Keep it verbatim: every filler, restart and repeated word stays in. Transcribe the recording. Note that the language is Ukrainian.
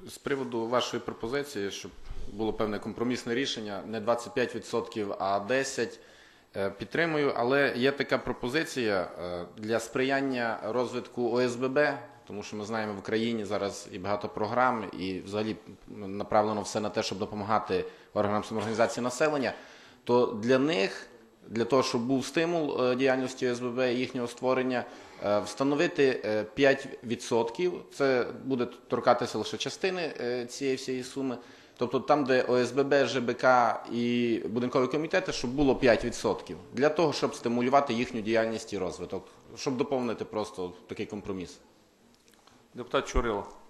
З приводу вашої пропозиції, щоб було певне компромісне рішення, не двадцять п'ять відсотків, а десять відсотків, підтримую, але є така пропозиція для сприяння розвитку О С Б Б, тому що ми знаємо, в Україні зараз і багато програм, і взагалі направлено все на те, щоб допомагати органам самоорганізації населення, то для них, для того, щоб був стимул діяльності О С Б Б і їхнього створення, встановити п'ять відсотків, це буде торкатися лише частини цієї всієї суми, тобто там, де О С Б Б, Ж Б К і будинкові комітети, щоб було п'ять відсотків, для того, щоб стимулювати їхню діяльність і розвиток, щоб доповнити просто такий компроміс. Депутат Чурило.